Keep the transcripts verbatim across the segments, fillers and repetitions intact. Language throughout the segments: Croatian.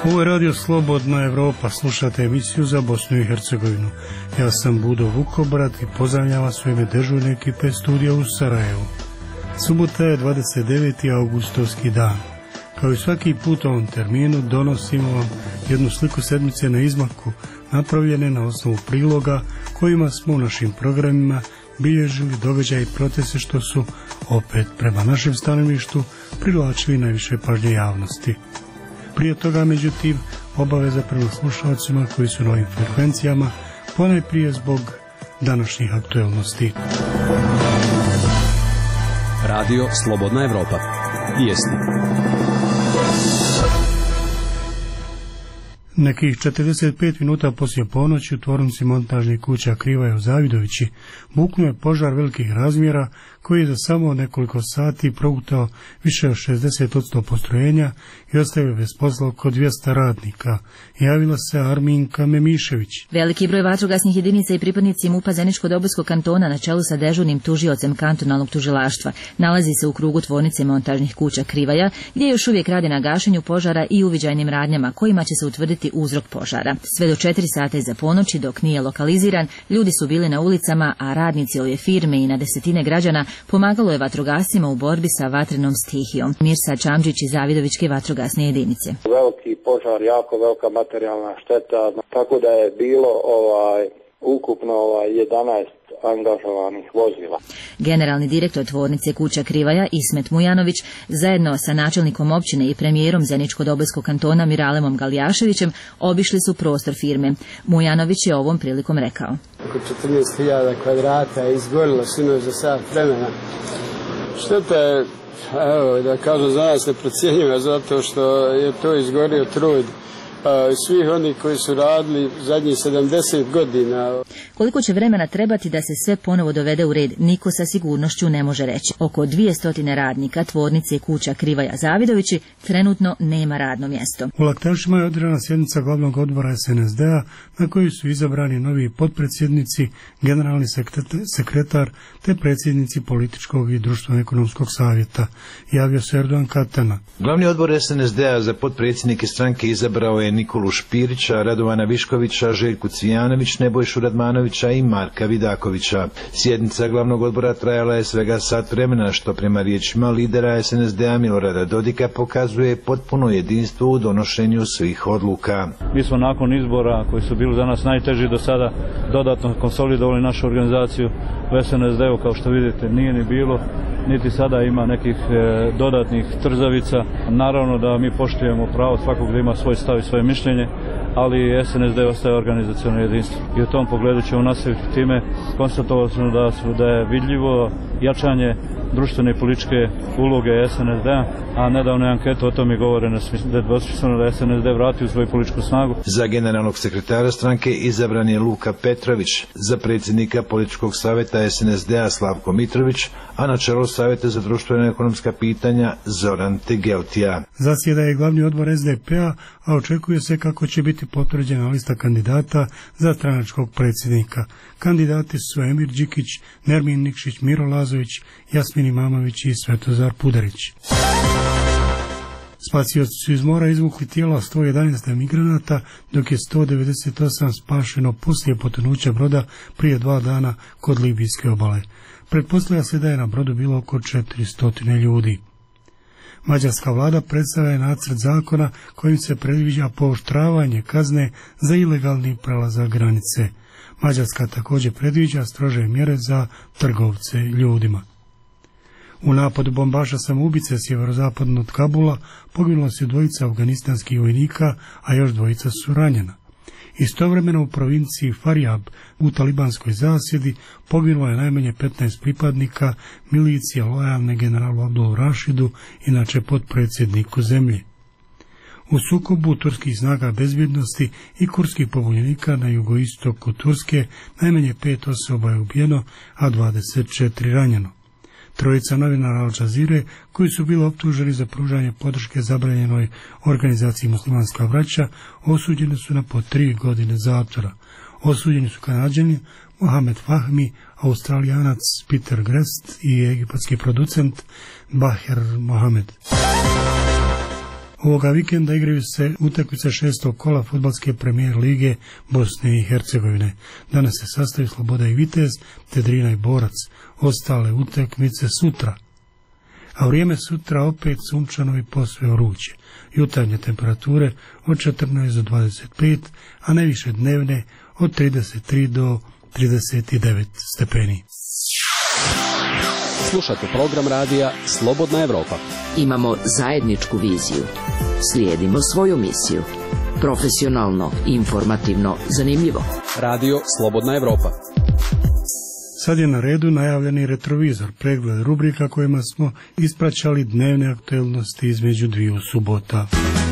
Ovo je Radio Slobodna Evropa, slušate emisiju za Bosnu i Hercegovinu. Ja sam Budo Vukobrat i pozdravljam vas u ime dežurne ekipe studija u Sarajevu. Subota je dvadeset deveti augustovski dan. Kao i svaki put u ovom terminu donosimo vam jednu sliku sedmice na izmaku, napravljene na osnovu priloga kojima smo u našim programima bilježili događaje i procese što su, opet prema našem stanovištu, privlačili najviše pažnje javnosti. Prije toga, međutim, obaveza prema slušalcima koji su na ovim frekvencijama, ponajprije zbog današnjih aktuelnosti. Radio Slobodna Evropa. Vijesti. Nekih četrdeset pet minuta poslije ponoći u tvornici montažnih kuća Krivaja u Zavidovići buknuo je požar velikih razmjera koji je za samo nekoliko sati progutao više od šezdeset posto postrojenja i ostavio bez posla oko dvjesto radnika. Javila se Arminka Memišević. Veliki broj vatrogasnih jedinica i pripadnici MUP-a Zeničko-Dobojskog kantona na čelu sa dežurnim tužiocem kantonalnog tužilaštva nalazi se u krugu tvornice montažnih kuća Krivaja, gdje još uvijek rade na gašenju požara i uviđajnim radnjama kojima će se utvrditi uzrok požara. Sve do četiri sata iza ponoći, dok nije lokaliziran, ljudi su bili na ulicama, a radnici ove firme i na desetine građana pomagalo je vatrogascima u borbi sa vatrenom stihijom. Mirsa Čamđić iz Zavidovičke vatrogasne jedinice. Veliki požar, jako velika materijalna šteta, tako da je bilo ovaj ukupno ovaj jedanaest angažovanih vozila. Generalni direktor tvornice kuća Krivaja Ismet Mujanović zajedno sa načelnikom općine i premijerom Zeničko-Dobojskog kantona Miralemom Galijaševićem obišli su prostor firme. Mujanović je ovom prilikom rekao: Oko četrnaest hiljada kvadrata je izgorilo sinoć za sat vremena. Šteta je, evo, da kažem, za nas neprocjenjiva, zato što je to izgorio trud svih onih koji su radili zadnjih sedamdeset godina. Koliko će vremena trebati da se sve ponovo dovede u red, niko sa sigurnošću ne može reći. Oko dvjesto radnika tvornice kuća Krivaja Zavidovići trenutno nema radno mjesto. U Laktašima je održana sjednica glavnog odbora S N S D-a na kojoj su izabrani novi potpredsjednici, generalni sekretar te predsjednici političkog i društveno-ekonomskog savjeta. Javio se Erdogan Katana. Glavni odbor S N S D-a za potpredsjednike stranke izabrao je Nikolu Špirića, Radovana Viškovića, Željku Cvijanović, Nebojšu Radmanovića i Marka Vidakovića. Sjednica glavnog odbora trajala je svega sat vremena, što prema riječima lidera S N S D-a Milorada Dodika pokazuje potpuno jedinstvo u donošenju svih odluka. Mi smo nakon izbora koji su bili za nas najteži do sada dodatno konsolidovali našu organizaciju u S N S D-u, kao što vidite nije ni bilo, niti sada ima nekih e, dodatnih trzavica. Naravno da mi poštujemo pravo svakog da ima svoj stav i svoje mišljenje, ali S N S D ostaje organizaciono jedinstvo. I u tom pogledu ćemo nastaviti time. Konstatovali smo da, su, da je vidljivo jačanje društvene i političke uloge S N S D-a, a nedavne ankete o tome govore da je dvosmisleno da S N S D vrati u svoju političku snagu. Za generalnog sekretara stranke izabran je Luka Petrović, za predsjednika političkog savjeta S N S D-a Slavko Mitrović, a na čelu savjeta za društveno-ekonomska pitanja Zoran Tegeltija. Zasjeda je glavni odbor S D P-a, a očekuje se kako će biti potvrđena lista kandidata za stranačkog predsjednika. Kandidati su Emir Đikić, Nermin Nikšić, Miro Lazović, Jasmin Imamović i Svetozar Pudarić. Spasioci su iz mora izvukli tijela sto jedanaest migranata, dok je sto devedeset osam spašeno poslije potonuća broda prije dva dana kod libijske obale. Pretpostavlja se da je na brodu bilo oko četiristo ljudi. Mađarska vlada predstavlja nacrt zakona kojim se predviđa pooštravanje kazne za ilegalni prelazak granice. Mađarska također predviđa strože mjere za trgovce ljudima. U napadu bombaša samoubice sjeverozapadno od Kabula poginula su dvojica afganistanskih vojnika, a još dvojica su ranjena. Istovremeno u provinciji Faryab u talibanskoj zasjedi poginulo je najmanje petnaest pripadnika milicije lojalne generalu Abdul Rašidu, inače potpredsjedniku zemlje. U sukobu turskih snaga bezbjednosti i kurskih pobunjenika na jugoistoku Turske najmanje pet osoba je ubijeno, a dvadeset četiri ranjeno. Trojica novinara Al Jazeere, koji su bili optuženi za pružanje podrške zabranjenoj organizaciji Muslimanska vraća, osuđeni su na po tri godine zatvora. Osuđeni su Kanađani Mohamed Fahmi, Australijanac Peter Grest i egipatski producent Baher Mohamed. Ovoga vikenda igraju se utakmice šestog kola fudbalske premijer lige Bosne i Hercegovine. Danas se sastaju Sloboda i Vitez, te Drina i Borac. Ostale utakmice sutra. A vrijeme sutra opet sunčano i posve vruće. Jutarnje temperature od četrnaest do dvadeset pet, a najviše dnevne od trideset tri do trideset devet stepeni. Slušate program radija Slobodna Evropa. Imamo zajedničku viziju. Slijedimo svoju misiju. Profesionalno, informativno, zanimljivo. Radio Slobodna Evropa. Sad je na redu najavljeni retrovizor, pregled rubrika kojima smo ispraćali dnevne aktualnosti između dviju subota.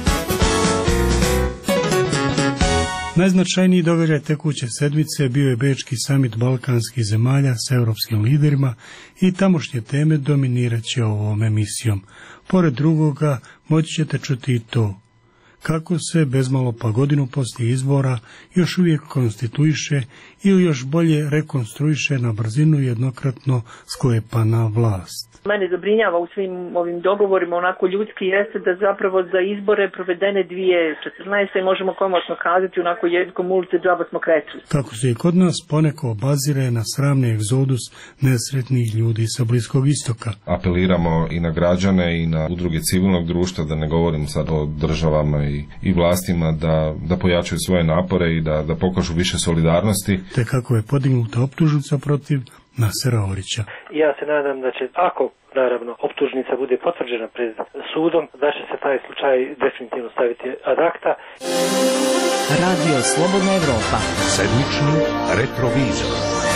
Najznačajniji događaj tekuće sedmice bio je Bečki samit balkanskih zemalja sa europskim liderima i tamošnje teme dominirat će ovom emisijom. Pored drugoga moći ćete čuti i to kako se bezmalo pa godinu poslije izbora još uvijek konstituiše ili još bolje rekonstruiše na brzinu jednokratno sklepana vlast. Mene zabrinjava u svim ovim dogovorima onako ljudski jeste da zapravo za izbore provedene dvije četrnaeste možemo komotno kazati onako jezikom ulice džaba smo kretuli. Kako se i kod nas poneko obazire na sramni egzodus nesretnih ljudi sa Bliskog istoka. Apeliramo i na građane i na udruge civilnog društva, da ne govorim sad o državama i, i vlastima, da, da pojačaju svoje napore i da, da pokažu više solidarnosti. Te kako je podignuta optužnica protiv Nasera Orića. Ja se nadam da će, ako naravno optužnica bude potvrđena pred sudom, da će se taj slučaj definitivno staviti ad acta. Radio Slobodna Evropa. Sedmični retrovizor.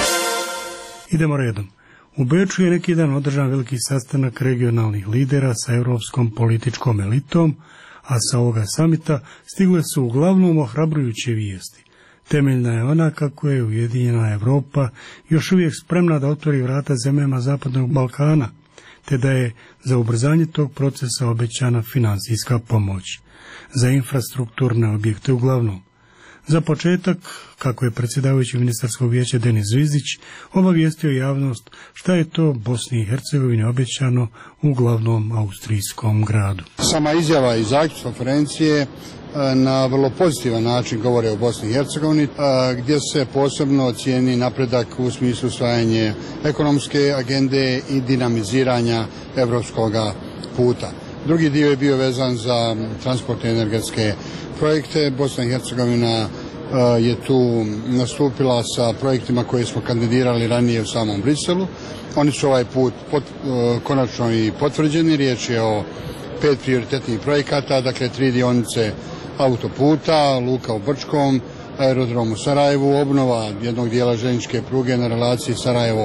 Idemo redom. U Beču je neki dan održan veliki sastanak regionalnih lidera sa europskom političkom elitom, a sa ovoga samita stigle su uglavnom ohrabrujuće vijesti. Temeljna je ona kako je Ujedinjena Evropa još uvijek spremna da otvori vrata zemljama Zapadnog Balkana, te da je za ubrzanje tog procesa obećana financijska pomoć. Za infrastrukturne objekte uglavnom. Za početak, kako je predsjedavajući ministarskog vijeća Denis Zvizdić obavijestio javnost šta je to Bosni i Hercegovini obećano u glavnom austrijskom gradu. Sama izjava iz zaključka konferencije na vrlo pozitivan način govore o Bosni i Hercegovini, gdje se posebno cijeni napredak u smislu usvajanja ekonomske agende i dinamiziranja evropskog puta. Drugi dio je bio vezan za transportne energetske projekte. Bosna i Hercegovina je tu nastupila sa projektima koje smo kandidirali ranije u samom Briselu. Oni su ovaj put pot, konačno i potvrđeni. Riječ je o pet prioritetnih projekata, dakle tri dionice autoputa, luka u Brčkom, aerodrom u Sarajevu, obnova jednog dijela željezničke pruge na relaciji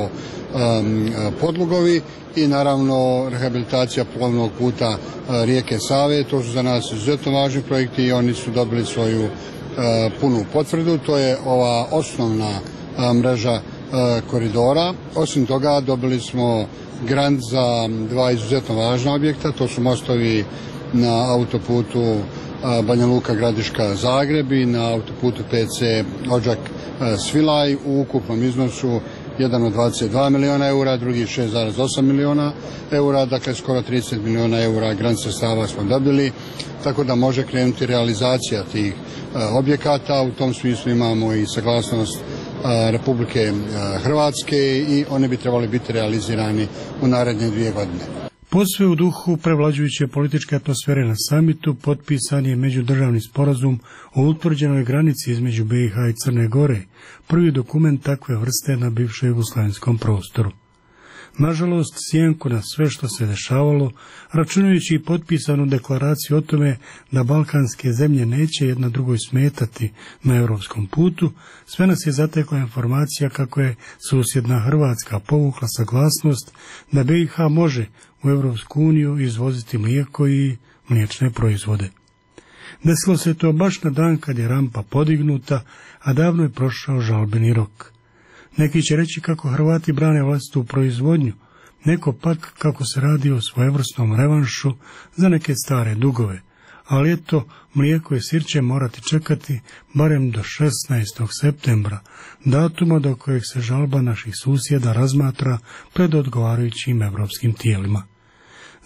Sarajevo-Podlugovi i naravno rehabilitacija plovnog puta rijeke Save. To su za nas izuzetno važni projekti i oni su dobili svoju uh, punu potvrdu. To je ova osnovna uh, mreža uh, koridora. Osim toga dobili smo grant za dva izuzetno važna objekta. To su mostovi na autoputu uh, Banja Luka Gradiška Zagreb i na autoputu P C Odžak uh, Svilaj u ukupnom iznosu jedan od dvadeset dva miliona eura, drugi šest zarez osam miliona eura, dakle skoro trideset miliona eura grant sredstava smo dobili, tako da može krenuti realizacija tih uh, objekata. U tom smislu imamo i saglasnost uh, Republike uh, Hrvatske i oni bi trebali biti realizirani u naredne dvije godine. Posve u duhu prevlađujuće političke atmosfere na samitu potpisan je međudržavni sporazum o utvrđenoj granici između B i H i Crne Gore, prvi dokument takve vrste na bivšem jugoslavenskom prostoru. Nažalost, sjenku na sve što se dešavalo, računajući i potpisanu deklaraciju o tome da balkanske zemlje neće jedna drugoj smetati na europskom putu, sve nas je zatekla informacija kako je susjedna Hrvatska povukla saglasnost da B i H može u Europsku uniju izvoziti mlijeko i mliječne proizvode. Desilo se to baš na dan kad je rampa podignuta, a davno je prošao žalbeni rok. Neki će reći kako Hrvati brane vlastitu proizvodnju, neko pak kako se radi o svojevrsnom revanšu za neke stare dugove, ali eto, mlijeko i sir će morati čekati barem do šesnaestog septembra, datuma do kojeg se žalba naših susjeda razmatra pred odgovarajućim evropskim tijelima.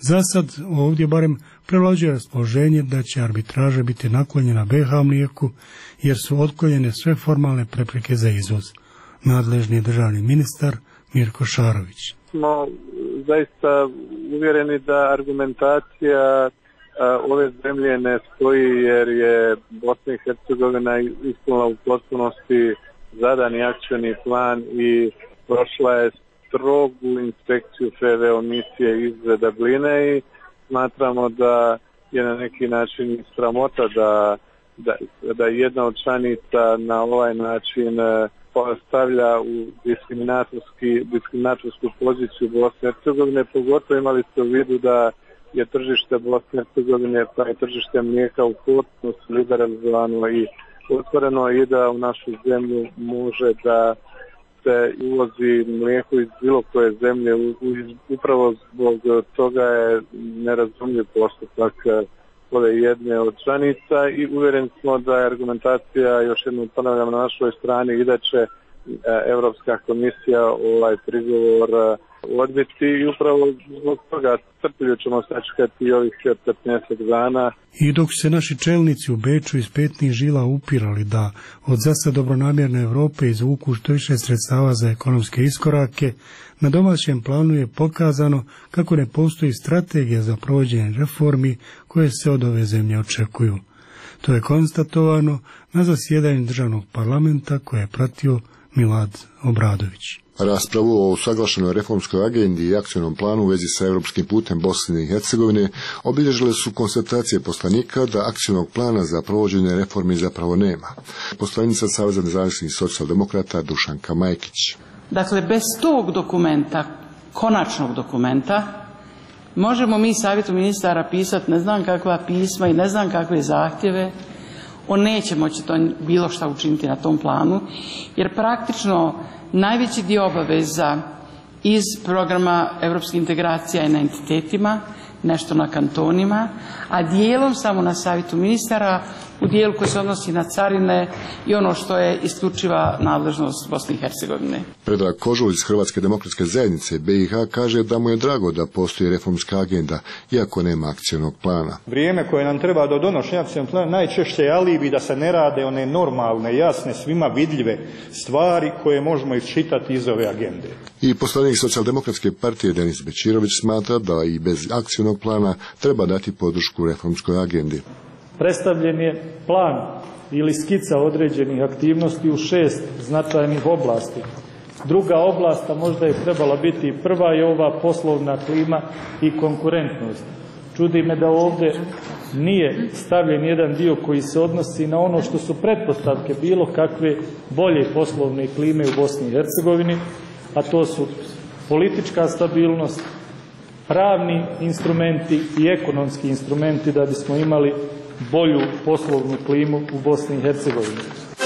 Za sad ovdje barem prevlađuje raspoloženje da će arbitraža biti naklonjena be ha mlijeku jer su otklonjene sve formalne prepreke za izvoz. Nadležni je državni ministar Mirko Šarović. Smo zaista uvjereni da argumentacija ove zemlje ne stoji jer je Bosna i Hercegovina ispunila u potpunosti zadani akcioni plan i prošla je strogu inspekciju F V O misije iz Dubline i smatramo da je na neki način sramota da, da, da jedna od članica na ovaj način stavlja u diskriminatorski, diskriminatorsku poziciju Bosne i Hercegovine, pogotovo imali ste u vidu da je tržište Bosne i Hercegovine pa je tržište mlijeka u potpunosti liberalizovano i otvoreno i da u našu zemlju može da se uvozi mlijeko iz bilo koje zemlje. Upravo zbog toga je nerazumljiv postupak ove jedne od članica i uvjereni smo da je argumentacija, još jednom ponavljam, na našoj strani i da će Europska komisija ovaj prigovor odbiti i upravo zbog toga strpljivo ćemo sačekati i ovih petnaest dana. I dok se naši čelnici u Beču iz petnih žila upirali da od zasad dobronamjerne Europe izvuku što više sredstava za ekonomske iskorake, na domaćem planu je pokazano kako ne postoji strategija za provođenje reformi koje se od ove zemlje očekuju. To je konstatovano na zasjedanju državnog parlamenta koje je pratio Milad Obradović. Raspravu o usaglašenoj reformskoj agendi i akcionom planu u vezi sa europskim putem Bosne i Hercegovine obilježile su konstatacije poslanika da akcionog plana za provođenje reformi zapravo nema. Poslanica Saveza nezavisnih socijaldemokrata Dušanka Majkić. Dakle, bez tog dokumenta, konačnog dokumenta, možemo mi Savjetu ministara pisati ne znam kakva pisma i ne znam kakve zahtjeve, on neće moći to bilo šta učiniti na tom planu, jer praktično najveći dio obaveza iz programa europskih integracija je na entitetima, nešto na kantonima, a dijelom samo na Savjetu ministara u dijelu koji se odnosi na carine i ono što je isključiva nadležnost Bosne i Hercegovine. Predrag Kožul iz Hrvatske demokratske zajednice be i ha kaže da mu je drago da postoji reformska agenda, iako nema akcionog plana. Vrijeme koje nam treba do donošenja akcionog plana najčešće je alibi da se ne rade one normalne, jasne, svima vidljive stvari koje možemo iščitati iz ove agende. I poslanik Socijaldemokratske partije Denis Bečirović smatra da i bez akcionog plana treba dati podršku reformskoj agendi. Predstavljen je plan ili skica određenih aktivnosti u šest značajnih oblasti. Druga oblast, a možda je trebala biti prva, je ova poslovna klima i konkurentnost. Čudi me da ovdje nije stavljen jedan dio koji se odnosi na ono što su pretpostavke bilo kakve bolje poslovne klime u Bosni i Hercegovini, a to su politička stabilnost, pravni instrumenti i ekonomski instrumenti da bismo imali bolju poslovnu klimu u Bosni i Hercegovini.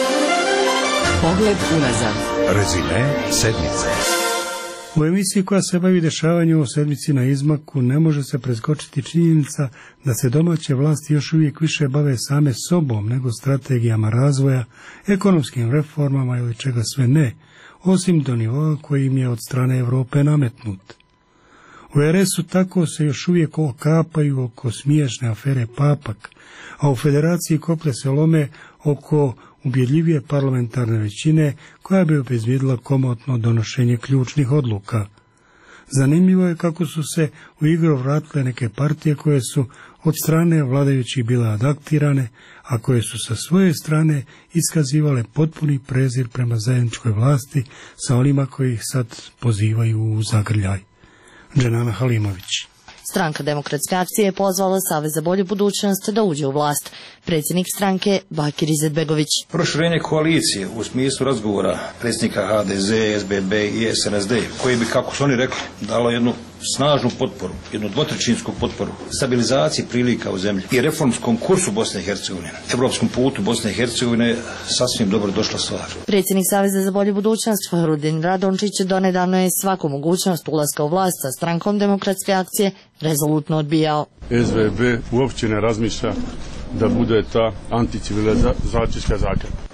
Pogled unazad. Rezime sedmice. U emisiji koja se bavi dešavanjem o sedmici na izmaku ne može se preskočiti činjenica da se domaće vlasti još uvijek više bave same sobom nego strategijama razvoja, ekonomskim reformama ili čega sve ne, osim do nivoa koji im je od strane Europe nametnut. U er es u tako se još uvijek okapaju oko smiješne afere Papak, a u Federaciji koplje se lome oko ubjedljivije parlamentarne većine koja bi obezbijedila komotno donošenje ključnih odluka. Zanimljivo je kako su se u igru vratile neke partije koje su od strane vladajućih bile adaptirane, a koje su sa svoje strane iskazivale potpuni prezir prema zajedničkoj vlasti sa onima koji ih sad pozivaju u zagrljaj. Dženana Halimović. Stranka Demokratske akcije je pozvala Savez za bolju budućnost da uđe u vlast. Predsjednik stranke Bakir Izetbegović. Proširenje koalicije u smislu razgovora predsjednika ha de ze, es be be i es en es de, koji bi, kako su oni rekli, dalo jednu snažnu potporu, jednu dvotrećinsku potporu stabilizaciji prilika u zemlji i reformskom kursu Bosne i Hercegovine, evropskom putu Bosne i Hercegovine, sasvim dobro došla stvar. Predsjednik Saveza za bolju budućnost Fahrudin Radončić donedavno je svaku mogućnost ulaska u vlast sa strankom Demokratske akcije rezolutno odbijao. es be be uopće ne razmišlja da bude ta anticivilizacijska zakrpa.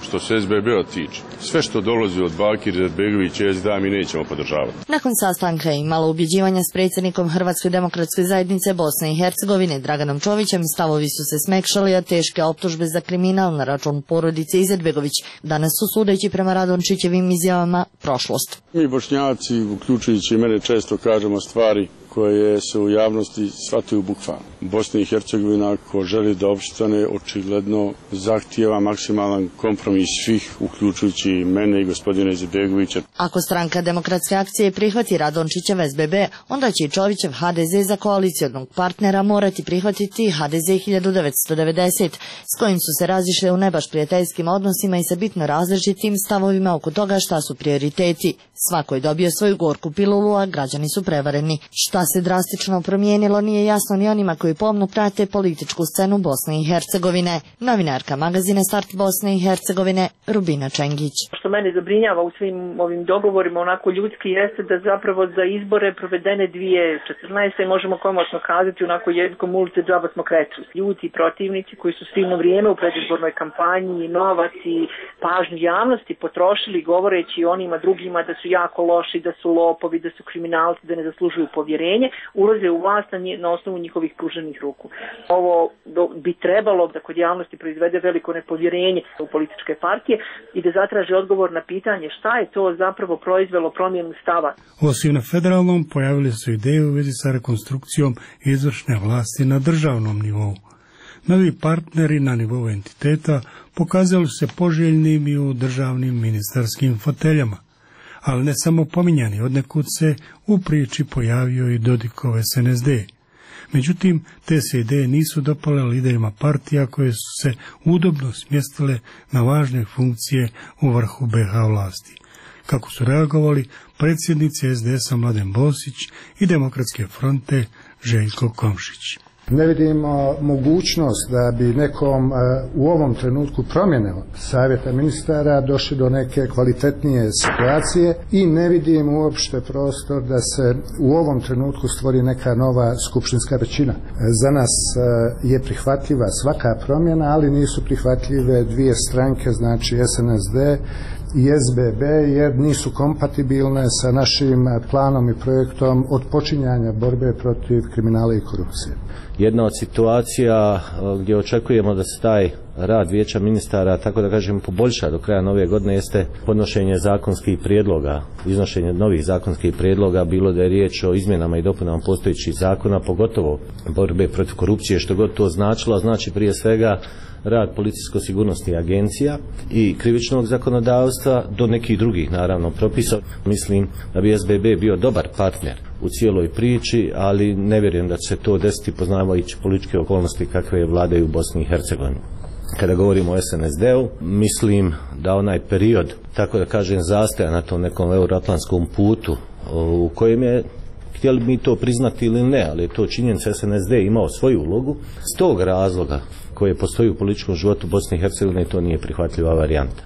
Što se S B B-a tiče, sve što dolazi od Bakira Izetbegovića i S D A mi nećemo podržavati. Nakon sastanka i malo ubjeđivanja s predsjednikom Hrvatske demokratske zajednice Bosne i Hercegovine Draganom Čovićem, stavovi su se smekšali, a teške optužbe za kriminal na račun porodice Izetbegović danas su, sudeći prema Radončićevim izjavama, prošlost. Mi Bošnjaci, uključujući mene, često kažemo stvari koje se u javnosti shvataju bukvalno. Bosna i Hercegovina, ako želi da opstane, očigledno zahtijeva maksimalan kompromis svih, uključujući mene i gospodina Izetbegovića. Ako stranka Demokratske akcije prihvati Radončićev S B B, onda će i Čovićev H D Z za koalicijonog partnera morati prihvatiti H D Z hiljadu devetsto devedeset, s kojim su se razišle u ne baš prijateljskim odnosima i sa bitno različitim stavovima oko toga šta su prioriteti. Svako je dobio svoju gorku pilulu, a građani su prevareni. Šta se drastično promijenilo nije jasno ni onima koji pomno prate političku scenu Bosne i Hercegovine. Novinarka magazina Start Bosne i Hercegovine Rubina Čengić. Što mene zabrinjava u svim ovim dogovorima onako ljudski jeste da zapravo za izbore provedene dvije tisuće četrnaeste možemo komotno kazati onako jezikom ulice džaba smo kretuli. Ljuti protivnici koji su silno vrijeme u predizbornoj kampanji, novac i pažnju javnosti potrošili govoreći onima drugima da su jako loši, da su lopovi, da su kriminalci, da ne zaslužuju povjerenje, ulaze u vlast na, nje, na osnovu njihovih pruženih ruku. Ovo do, bi trebalo da kod javnosti proizvede veliko nepovjerenje u političke partije i da zatraži odgovor na pitanje šta je to zapravo proizvelo promjenu stava. Osim na federalnom, pojavili su ideje u vezi sa rekonstrukcijom izvršne vlasti na državnom nivou. Novi partneri na nivou entiteta pokazali su se poželjnim i u državnim ministarskim foteljama. Ali ne samo pominjani, odnekud se u priči pojavio i Dodikov S N S D. Međutim, te se ideje nisu dopale liderima partija koje su se udobno smjestile na važne funkcije u vrhu B H vlasti. Kako su reagovali predsjednici S D S-a Mladen Bosić i Demokratske fronte Željko Komšić. Ne vidimo mogućnost da bi nekom u ovom trenutku promjene savjeta ministara došli do neke kvalitetnije situacije i ne vidim uopšte prostor da se u ovom trenutku stvori neka nova skupštinska većina. Za nas je prihvatljiva svaka promjena, ali nisu prihvatljive dvije stranke, znači S N S D i S B B, jer nisu kompatibilne sa našim planom i projektom odpočinjanja borbe protiv kriminala i korupcije. Jedna od situacija gdje očekujemo da se taj rad vijeća ministara, tako da kažem, poboljša do kraja nove godine jeste podnošenje zakonskih prijedloga, iznošenje novih zakonskih prijedloga, bilo da je riječ o izmjenama i dopunama postojećih zakona, pogotovo borbe protiv korupcije, što god to značilo, znači prije svega rad policijsko-sigurnosnih agencija i krivičnog zakonodavstva do nekih drugih naravno propisa. Mislim da bi S B B bio dobar partner u cijeloj priči, ali ne vjerujem da će se to desiti poznavajući političke okolnosti kakve vladaju u Bosni i Hercegovini. Kada govorimo o S N S D-u, mislim da onaj period, tako da kažem, zastaja na tom nekom euroatlantskom putu u kojem je, htjeli mi to priznati ili ne, ali je to činjenica, S N S D imao svoju ulogu, s tog razloga koje postoji u političkom životu Bosne i Hercegovine, to nije prihvatljiva varijanta.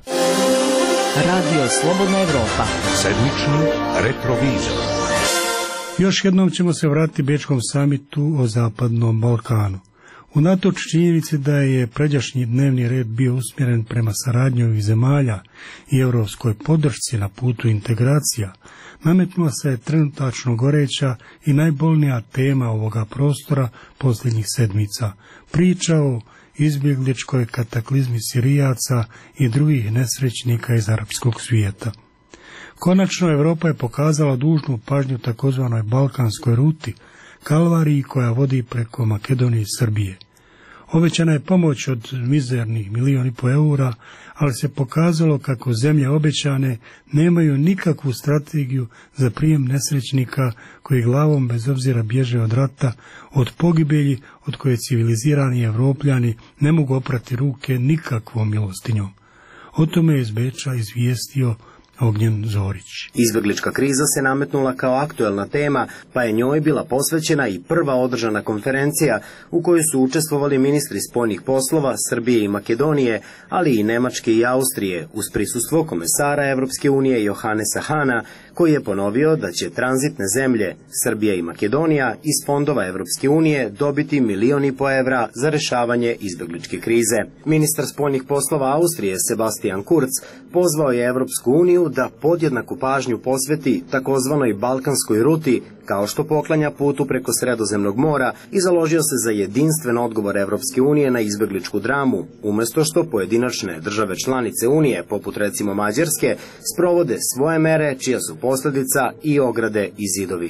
Radio Slobodna Evropa. Sedmični retrovizor. Još jednom ćemo se vratiti Bečkom samitu o Zapadnom Balkanu. Unatoč činjenici da je pređašnji dnevni red bio usmjeren prema saradnji ovih zemalja i europskoj podršci na putu integracija, nametnula se je trenutačno goreća i najbolnija tema ovoga prostora posljednjih sedmica, priča o izbjegličkoj kataklizmi Sirijaca i drugih nesrećnika iz arapskog svijeta. Konačno Europa je pokazala dužnu pažnju takozvanoj balkanskoj ruti, kalvariji koja vodi preko Makedonije i Srbije. Obećana je pomoć od mizernih milijun i po eura, ali se pokazalo kako zemlje obećane nemaju nikakvu strategiju za prijem nesrećnika koji glavom bez obzira bježe od rata, od pogibelji od koje civilizirani Evropljani ne mogu oprati ruke nikakvom milostinjom. O tome je iz Beča izvijestio Ognjen Zorić. Izbjeglička kriza se nametnula kao aktuelna tema, pa je njoj bila posvećena i prva održana konferencija u kojoj su učestvovali ministri spoljnih poslova Srbije i Makedonije, ali i Nemačke i Austrije, uz prisustvo komesara Evropske unije Johannesa Hana, koji je ponovio da će tranzitne zemlje Srbija i Makedonija iz fondova Evropske unije dobiti milion i po evra za rešavanje izbegličke krize. Ministar spoljnih poslova Austrije Sebastian Kurz pozvao je Evropsku uniju da podjednaku pažnju posveti takozvanoj balkanskoj ruti, kao što poklanja putu preko Sredozemnog mora, i založio se za jedinstven odgovor Evropske unije na izbegličku dramu, umesto što pojedinačne države članice Unije, poput recimo Mađarske, sprovode svoje mere čija su posljedica i ograde i zidovi.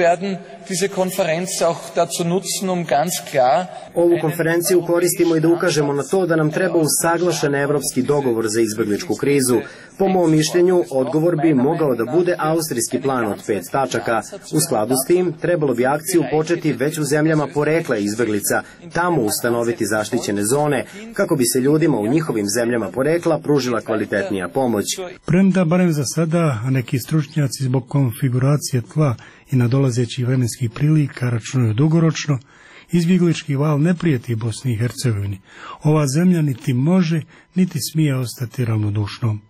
Ovu konferenciju koristimo i da ukažemo na to da nam treba usaglašen evropski dogovor za izbegličku krizu. Po mom mišljenju, odgovor bi mogao da bude austrijski plan od pet tačaka. U skladu s tim, trebalo bi akciju početi već u zemljama porekla izbeglica, tamo ustanoviti zaštićene zone, kako bi se ljudima u njihovim zemljama porekla pružila kvalitetnija pomoć. Premda, barem za sada, a neki stručnjaci zbog konfiguracije tla i nadolazećih vremenskih prilika računaju dugoročno, izbjeglički val ne prijeti Bosni i Hercegovini. Ova zemlja niti može, niti smije ostati ravnodušnom.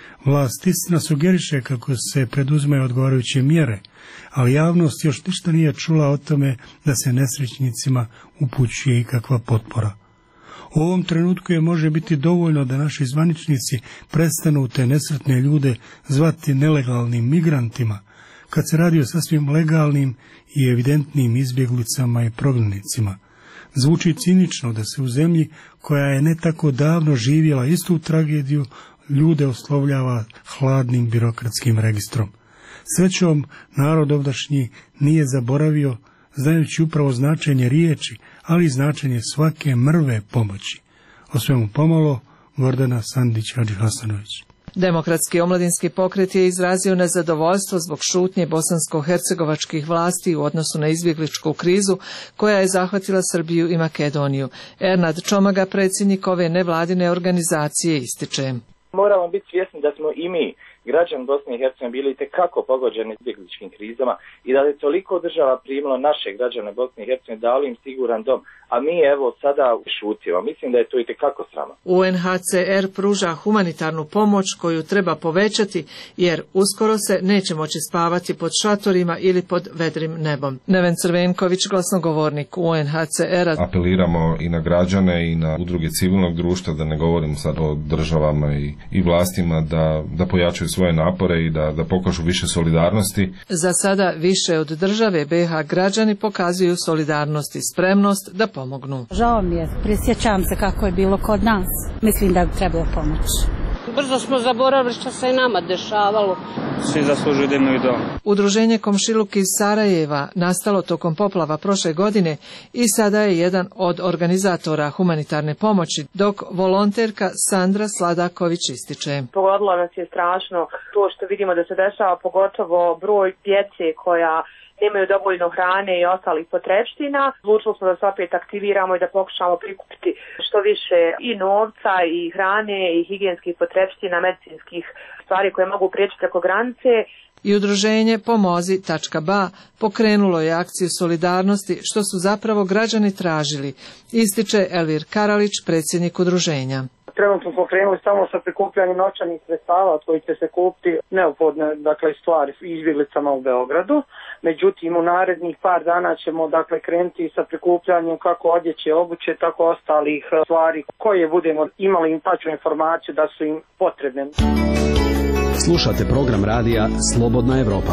Vlast istina sugeriše kako se preduzmaju odgovarajuće mjere, ali javnost još ništa nije čula o tome da se nesrećnicima upućuje ikakva potpora. U ovom trenutku je može biti dovoljno da naši zvaničnici prestanu te nesretne ljude zvati nelegalnim migrantima, kad se radi o sasvim legalnim i evidentnim izbjeglicama i prognanicima. Zvuči cinično da se u zemlji koja je ne tako davno živjela istu tragediju ljude oslovljava hladnim birokratskim registrom. Srećom, narod ovdašnji nije zaboravio, znajući upravo značenje riječi, ali i značenje svake mrve pomoći. O svemu pomalo, Gordana Sandić-Hadžihasanović. Demokratski omladinski pokret je izrazio nezadovoljstvo zbog šutnje bosansko-hercegovačkih vlasti u odnosu na izbjegličku krizu koja je zahvatila Srbiju i Makedoniju. Ernad Čomaga, predsjednik ove nevladine organizacije, ističe: Moramo biti svjesni da smo i mi, građani Bosne i Hercegovine, bili itekako pogođeni izbjegličkim krizama i da je toliko država primilo naše građane Bosne i Hercegovine, dali im siguran dom, a mi evo sada šutimo. Mislim da je to itekako srama. U en ha ce er pruža humanitarnu pomoć koju treba povećati, jer uskoro se neće moći spavati pod šatorima ili pod vedrim nebom. Neven Crvenković, glasnogovornik u en ha ce era. Apeliramo i na građane i na udruge civilnog društva, da ne govorim sad o državama i, i vlastima, da, da pojačaju svoje napore i da, da pokažu više solidarnosti. Za sada više od države be ha građani pokazuju solidarnost i spremnost da pomognu. Žao mi je, prisjećam se kako je bilo kod nas. Mislim da bi trebalo pomoći. Brzo smo zaboravili što se i nama dešavalo. Svi zaslužuju da imaju dom. Udruženje Komšiluk iz Sarajeva nastalo tokom poplava prošle godine i sada je jedan od organizatora humanitarne pomoći, dok volonterka Sandra Sladaković ističe: Pogodilo nas je strašno to što vidimo da se dešava, pogotovo broj djece koja nemaju dovoljno hrane i ostalih potrepština. Odlučili smo da se opet aktiviramo i da pokušamo prikupiti što više i novca i hrane i higijenskih potrepština, medicinskih stvari koje mogu prijeći preko granice. I udruženje Pomozi tačka ba pokrenulo je akciju solidarnosti, što su zapravo građani tražili, ističe Elvir Karalić, predsjednik udruženja. Trenutno smo krenuli samo sa prikupljanjem novčanih sredstava od kojih će se kupiti neophodne, dakle, stvari izbjeglicama u Beogradu. Međutim, u narednih par dana ćemo, dakle, krenuti sa prikupljanjem kako odjeće, obuće, tako ostalih stvari koje budemo imali im tačnu informaciju da su im potrebne. Slušate program radija Slobodna Evropa.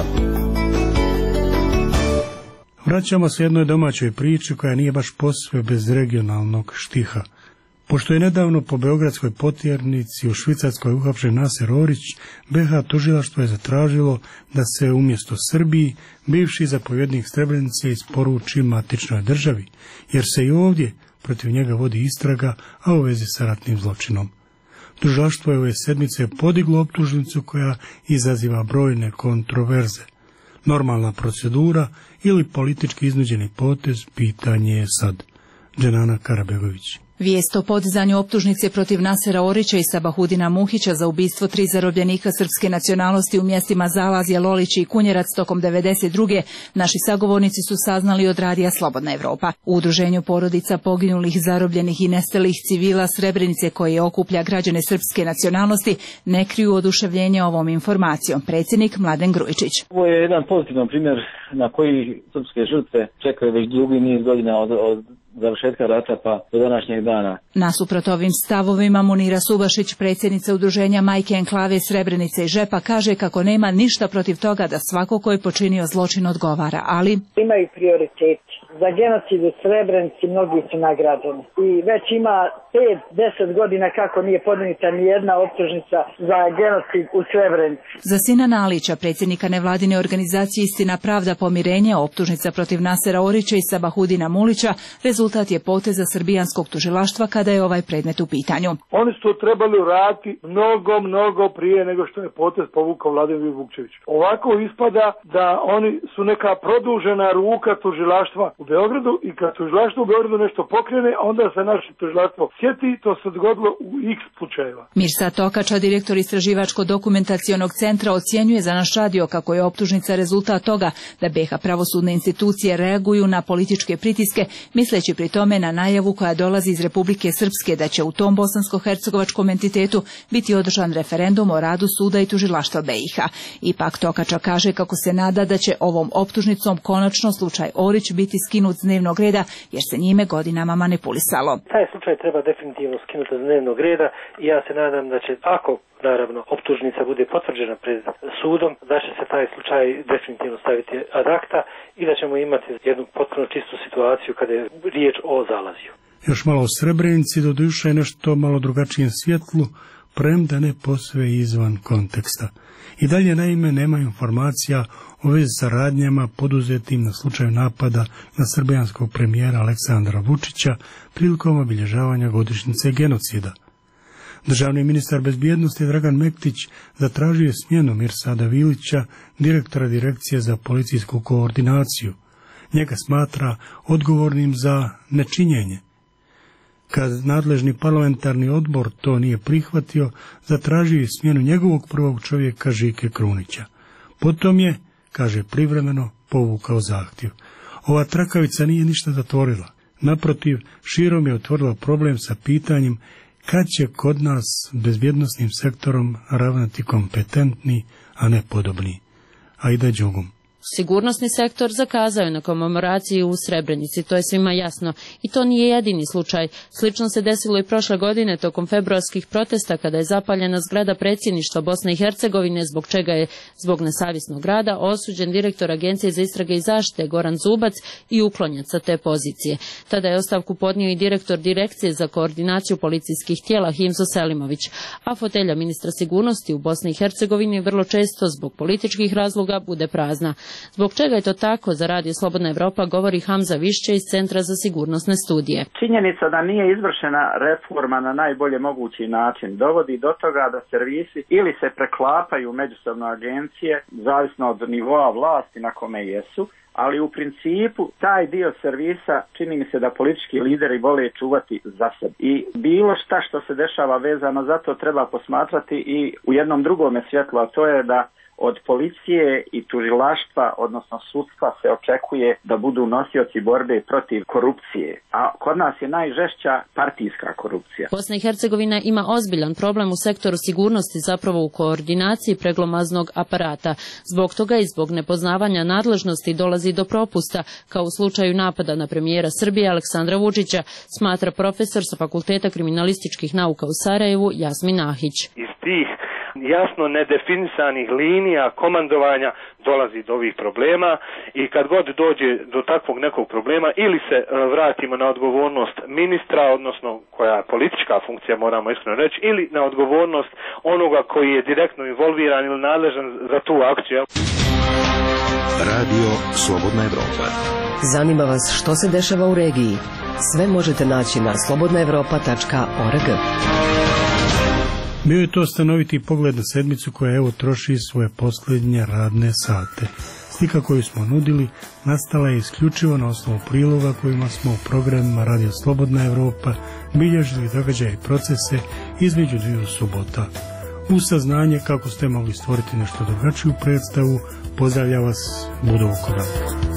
Vraćamo se jednoj domaćoj priči koja nije baš posve bez regionalnog štiha. Pošto je nedavno po beogradskoj potjernici u Švicarskoj uhapšen Naser Orić, be ha tužilaštvo je zatražilo da se umjesto Srbiji bivši zapovjednik Srebrenice isporuči matičnoj državi, jer se i ovdje protiv njega vodi istraga, a u vezi sa ratnim zločinom. Tužilaštvo je ove sedmice podiglo optužnicu koja izaziva brojne kontroverze. Normalna procedura ili politički iznuđeni potez, pitanje je sad. Dženana Karabegović. Vijest o podizanju optužnice protiv Nasera Orića i Sabahudina Muhića za ubistvo tri zarobljenika srpske nacionalnosti u mjestima Zalazje, Lolići i Kunjerac tokom devedeset druge naši sagovornici su saznali od radija Slobodna Evropa. U udruženju porodica poginulih, zarobljenih i nestalih civila Srebrenice, koje okuplja građane srpske nacionalnosti, ne kriju oduševljenje ovom informacijom. Predsjednik Mladen Grujičić. Ovo je jedan pozitivan primjer na koji srpske žrtve čekaju već dugi niz godina od, od završetka rata pa do današnjeg dana. Nasuprot ovim stavovima Munira Subašić, predsjednica udruženja Majke Enklave Srebrenice i Žepa, kaže kako nema ništa protiv toga da svako ko je počinio zločin odgovara, ali imaju prioritet. Za genocid u Srebrenici mnogi su nagrađeni. I već ima pet do deset godina kako nije podnijeta ni jedna optužnica za genocid u Srebrenici. Za Sina Nalića, predsjednika nevladine organizacije Istina, pravda, pomirenje, optužnica protiv Nasera Orića i Sabahudina Mulića rezultat je poteza srbijanskog tužilaštva kada je ovaj predmet u pitanju. Oni su to trebali uraditi mnogo, mnogo prije nego što je potez povukao Vladimir Vukčević. Ovako ispada da oni su neka produžena ruka tužilaštva u Beogradu i kad tužilaštvo u Beogradu nešto pokrene, onda se naše tužilaštvo sjeti, to se dogodilo u x slučajeva. Mirsad Tokača, direktor Istraživačko-dokumentacionog centra, ocjenjuje za naš radio kako je optužnica rezultat toga da B iH pravosudne institucije reaguju na političke pritiske, misleći pri tome na najavu koja dolazi iz Republike Srpske da će u tom bosansko-hercegovačkom entitetu biti održan referendum o radu suda i tužilaštva B iH. Ipak Tokača kaže kako se nada da će ovom optužnicom konačno slučaj Orić biti skinut s dnevnog reda, jer se njime godinama manipulisalo. Taj slučaj treba definitivno skinuti s dnevnog reda i ja se nadam da će, ako naravno optužnica bude potvrđena pred sudom, da će se taj slučaj definitivno staviti ad acta i da ćemo imati jednu potpuno čistu situaciju kada je riječ o Zalazju. Još malo o Srebrenici, doduše nešto malo drugačijem svjetlu, premda ne posve izvan konteksta. I dalje naime nema informacija o vezi sa radnjama poduzetim na slučaju napada na srbijanskog premijera Aleksandra Vučića prilikom obilježavanja godišnjice genocida. Državni ministar bezbjednosti Dragan Mektić zatražio je smjenu Mirsada Vilića, direktora Direkcije za policijsku koordinaciju. Njega smatra odgovornim za nečinjenje. Kad nadležni parlamentarni odbor to nije prihvatio, zatražio je smjenu njegovog prvog čovjeka Žike Krunića. Potom je, kaže, privremeno povukao zahtjev. Ova trakavica nije ništa zatvorila. Naprotiv, širom je otvorila problem sa pitanjem kad će kod nas bezbjednosnim sektorom ravnati kompetentni, a ne podobni. Ajde Đugum. Sigurnosni sektor zakazao je na komemoraciji u Srebrenici, to je svima jasno. I to nije jedini slučaj. Slično se desilo i prošle godine tokom februarskih protesta kada je zapaljena zgrada predsjedništva Bosne i Hercegovine, zbog čega je zbog nesavjesnog rada osuđen direktor Agencije za istrage i zaštite Goran Zubac i uklonjen sa te pozicije. Tada je ostavku podnio i direktor Direkcije za koordinaciju policijskih tijela Himzo Selimović, a fotelja ministra sigurnosti u Bosni i Hercegovini vrlo često zbog političkih razloga bude prazna. Zbog čega je to tako, za Radio Slobodna Evropa govori Hamza Višće iz Centra za sigurnosne studije. Činjenica da nije izvršena reforma na najbolje mogući način dovodi do toga da servisi ili se preklapaju međusobno agencije, zavisno od nivoa vlasti na kome jesu, ali u principu taj dio servisa čini mi se da politički lideri vole čuvati za sebe. I bilo šta što se dešava vezano za to treba posmatrati i u jednom drugome svjetlu, a to je da od policije i tužilaštva, odnosno sudstva, se očekuje da budu nosioci borbe protiv korupcije. A kod nas je najžešća partijska korupcija. Bosna i Hercegovina ima ozbiljan problem u sektoru sigurnosti, zapravo u koordinaciji preglomaznog aparata. Zbog toga i zbog nepoznavanja nadležnosti dolazi do propusta, kao u slučaju napada na premijera Srbije Aleksandra Vučića, smatra profesor sa Fakulteta kriminalističkih nauka u Sarajevu Jasmin Ahić. Iz tih jasno nedefinisanih linija komandovanja dolazi do ovih problema i kad god dođe do takvog nekog problema ili se vratimo na odgovornost ministra, odnosno koja je politička funkcija, moramo iskreno reći, ili na odgovornost onoga koji je direktno involviran ili nadležan za tu akciju. Radio Slobodna Evropa. Zanima vas što se dešava u regiji? Sve možete naći na slobodna evropa tačka org. Bio je to stanoviti pogled na sedmicu koja evo troši svoje posljednje radne sate. Slika koju smo nudili nastala je isključivo na osnovu priloga kojima smo u programima Radio Slobodna Evropa bilježili događaje i procese između dviju subota. U saznanje kako ste mogli stvoriti nešto drugačiju predstavu, pozdravlja vas Budo Vukovan.